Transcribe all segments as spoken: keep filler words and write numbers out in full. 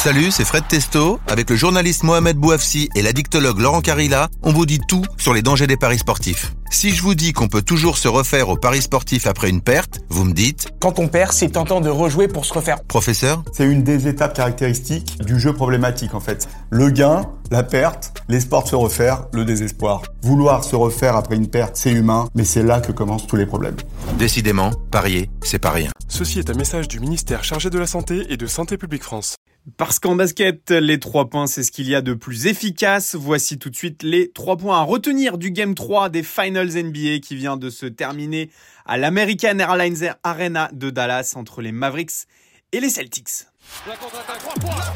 Salut, c'est Fred Testo. Avec le journaliste Mohamed Bouafsi et l'addictologue Laurent Carilla, on vous dit tout sur les dangers des paris sportifs. Si je vous dis qu'on peut toujours se refaire aux paris sportifs après une perte, vous me dites... Quand on perd, c'est tentant de rejouer pour se refaire. Professeur ? C'est une des étapes caractéristiques du jeu problématique en fait. Le gain, la perte, l'espoir de se refaire, le désespoir. Vouloir se refaire après une perte, c'est humain, mais c'est là que commencent tous les problèmes. Décidément, parier, c'est pas rien. Ceci est un message du ministère chargé de la Santé et de Santé publique France. Parce qu'en basket, les trois points, c'est ce qu'il y a de plus efficace. Voici tout de suite les trois points à retenir du Game trois des Finals N B A qui vient de se terminer à l'American Airlines Arena de Dallas entre les Mavericks et les Celtics. La contre-attaque, trois points.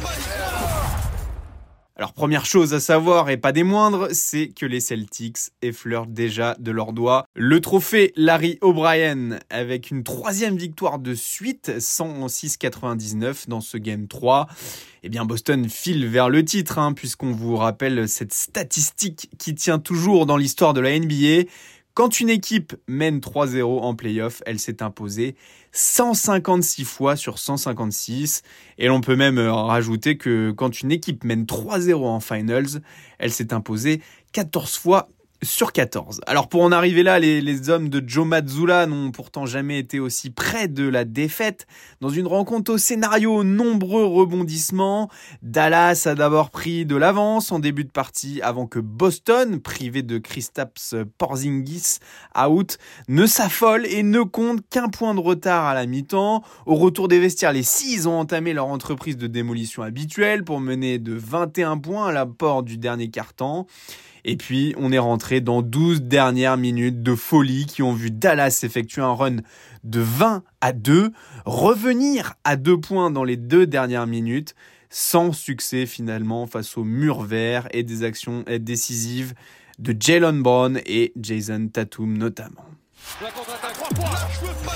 Alors première chose à savoir, et pas des moindres, c'est que les Celtics effleurent déjà de leurs doigts le trophée Larry O'Brien avec une troisième victoire de suite, cent six quatre-vingt-dix-neuf dans ce Game trois. Eh bien Boston file vers le titre, hein, puisqu'on vous rappelle cette statistique qui tient toujours dans l'histoire de la N B A. Quand une équipe mène trois zéro en play-off, elle s'est imposée cent cinquante-six fois sur cent cinquante-six. Et l'on peut même rajouter que quand une équipe mène trois zéro en finals, elle s'est imposée quatorze fois sur quatorze. Alors pour en arriver là, les, les hommes de Joe Mazzulla n'ont pourtant jamais été aussi près de la défaite. Dans une rencontre au scénario nombreux rebondissements, Dallas a d'abord pris de l'avance en début de partie avant que Boston, privé de Kristaps Porzingis out, ne s'affole et ne compte qu'un point de retard à la mi-temps. Au retour des vestiaires, les Six ont entamé leur entreprise de démolition habituelle pour mener de vingt et un points à l'apport du dernier quart-temps. Et puis, on est rentré dans douze dernières minutes de folie qui ont vu Dallas effectuer un run de vingt à deux, revenir à deux points dans les deux dernières minutes, sans succès finalement face au mur vert et des actions décisives de Jaylen Brown et Jason Tatum notamment. La contre-attaque, trois points.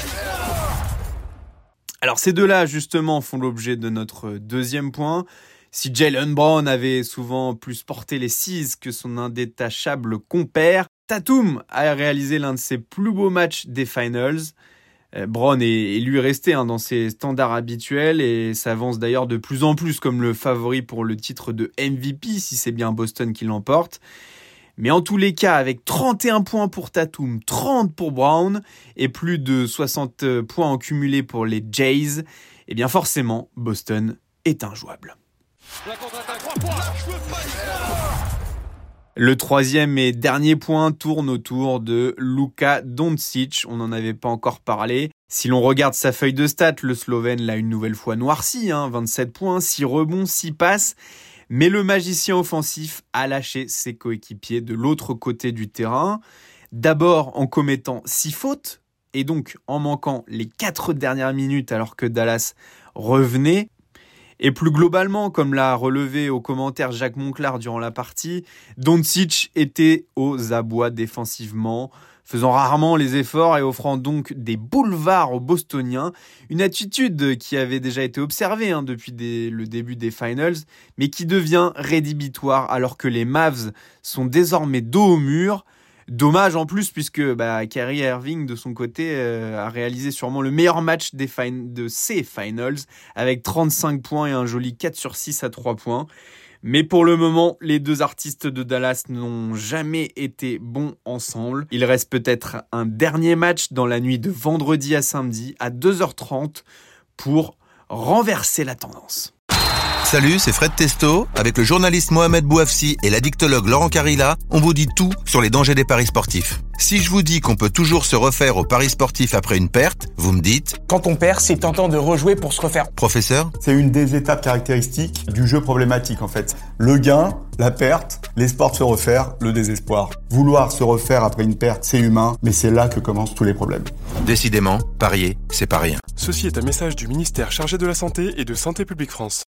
Alors ces deux-là justement font l'objet de notre deuxième point. Si Jaylen Brown avait souvent plus porté les Six que son indétachable compère, Tatum a réalisé l'un de ses plus beaux matchs des Finals. Brown est, est lui resté hein, dans ses standards habituels et s'avance d'ailleurs de plus en plus comme le favori pour le titre de M V P si c'est bien Boston qui l'emporte. Mais en tous les cas, avec trente et un points pour Tatum, trente pour Brown et plus de soixante points en cumulé pour les Jays, eh bien forcément, Boston est injouable. La contre-attaque, trois points. Le troisième et dernier point tourne autour de Luka Doncic. On n'en avait pas encore parlé. Si l'on regarde sa feuille de stats, le Slovène l'a une nouvelle fois noirci, hein, vingt-sept points, six rebonds, six passes. Mais le magicien offensif a lâché ses coéquipiers de l'autre côté du terrain. D'abord en commettant six fautes et donc en manquant les quatre dernières minutes alors que Dallas revenait. Et plus globalement, comme l'a relevé au commentaire Jacques Monclar durant la partie, Doncic était aux abois défensivement, faisant rarement les efforts et offrant donc des boulevards aux Bostoniens. Une attitude qui avait déjà été observée hein, depuis des, le début des Finals, mais qui devient rédhibitoire alors que les Mavs sont désormais dos au mur. Dommage en plus puisque bah, Kyrie Irving de son côté euh, a réalisé sûrement le meilleur match des fin- de ces Finals avec trente-cinq points et un joli quatre sur six à trois points. Mais pour le moment, les deux artistes de Dallas n'ont jamais été bons ensemble. Il reste peut-être un dernier match dans la nuit de vendredi à samedi à deux heures trente pour renverser la tendance. Salut, c'est Fred Testo. Avec le journaliste Mohamed Bouafsi et l'addictologue Laurent Carilla, on vous dit tout sur les dangers des paris sportifs. Si je vous dis qu'on peut toujours se refaire aux paris sportifs après une perte, vous me dites... Quand on perd, c'est tentant de rejouer pour se refaire. Professeur ? C'est une des étapes caractéristiques du jeu problématique en fait. Le gain, la perte, l'espoir de se refaire, le désespoir. Vouloir se refaire après une perte, c'est humain, mais c'est là que commencent tous les problèmes. Décidément, parier, c'est pas rien. Ceci est un message du ministère chargé de la Santé et de Santé publique France.